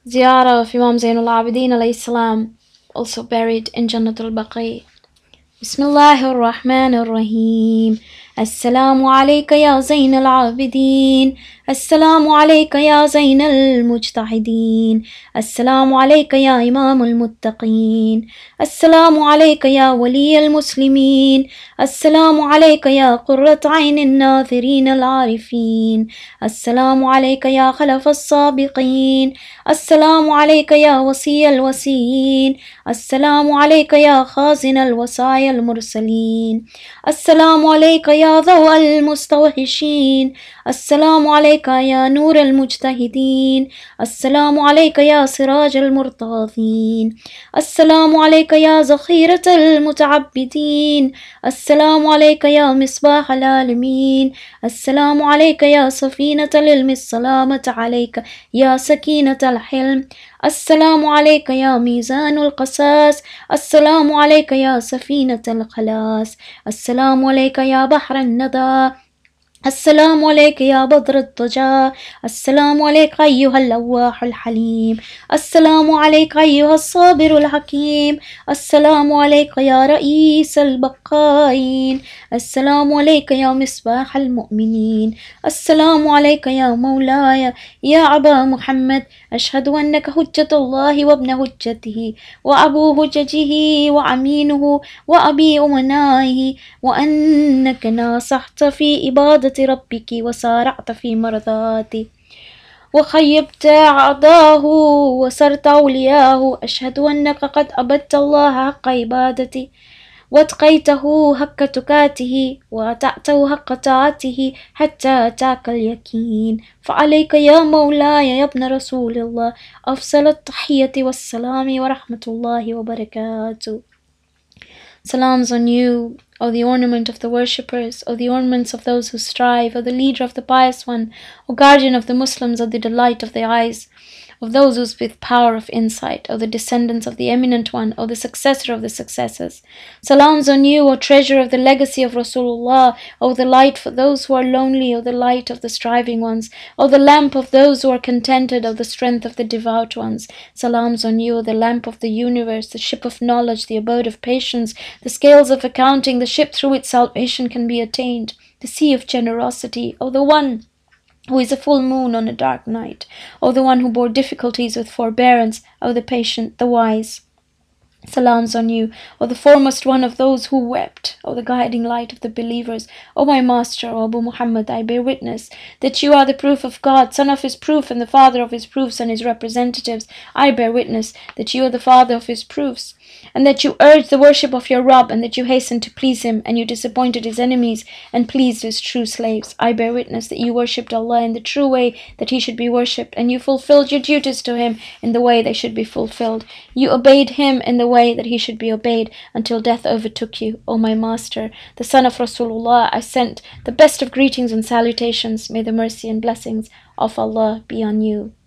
Ziyarah of Imam Zainul Abidin alayhi salam, also buried in Jannatul Baqi. Bismillahir Rahmanir Rahim. Assalamu alayka ya Zain al-Abidin. Assalamu alayka ya Zain al-Mujtahidin. Assalamu alayka ya Imam al-Muttaqin. Assalamu alayka ya Wali al-Muslimin. Assalamu alayka ya Qurrat Ayn al-Nathirin al-Arifin. Assalamu alayka ya Khalaf al-Sabiqin. Assalamu alayka ya Wasi al-Wasiyin. Assalamu alayka ya Khazin al-Wasaya al-Mursalin. Assalamu alayka ya Dhaw al-Mustawhishin. Assalamu alayka ya Nur al-Mujtahidin. Assalamu alayka ya Siraj al-Murtadhin. Assalamu alayka ya Zakhirat al-Muta'abbidin. Assalamu alayka ya Misbah al-Alamin. Assalamu alayka ya Safinat al-Ilm. Assalamat alayka ya Sakinat al-Hilm. السلام عليك يا ميزان القساس. السلام عليك يا سفينة الخلاص. السلام عليك يا بحر الندى. السلام عليك يا بدر الضجا. السلام عليك أيها اللواح الحليم. السلام عليك أيها الصابر الحكيم. السلام عليك يا رئيس البقائين. السلام عليك يا مصباح المؤمنين. السلام عليك يا مولاي يا أبا محمد. أشهد أنك حجة الله وابن حجته وأبو حجته وأمينه وأبي أمنائه، وأنك ناصحت في إبادة ربك وسارعت في مرضاته وخيبت أعداه وسرت أولياه. أشهد أنك قد عبدت الله حق عبادته واتقيته حق تقاته وأطعته حق طاعته حتى أتاك اليقين. فعليك يا مولاي يا ابن رسول الله أفضل التحية والسلام ورحمة الله وبركاته. Salams on you, O the ornament of the worshippers, O the ornaments of those who strive, O the leader of the pious one, O guardian of the Muslims, O the delight of the eyes of those who with power of insight, O the descendants of the eminent one, O the successor of the successors. Salams on you, O treasure of the legacy of Rasulullah, O the light for those who are lonely, O the light of the striving ones, O the lamp of those who are contented, O the strength of the devout ones. Salams on you, O the lamp of the universe, the ship of knowledge, the abode of patience, the scales of accounting, the ship through which salvation can be attained, the sea of generosity, O the one who is a full moon on a dark night, O the one who bore difficulties with forbearance, O the patient, the wise. Salams on you, O the foremost one of those who wept, O the guiding light of the believers. O my master, O Abu Muhammad, I bear witness that you are the proof of God, son of his proof and the father of his proofs and his representatives. I bear witness that you are the father of his proofs, and that you urged the worship of your Rabb, and that you hastened to please him, and you disappointed his enemies and pleased his true slaves. I bear witness that you worshipped Allah in the true way that he should be worshipped, and you fulfilled your duties to him in the way they should be fulfilled. You obeyed him in the way that he should be obeyed until death overtook you. O my master, the son of Rasulullah, I sent the best of greetings and salutations. May the mercy and blessings of Allah be on you.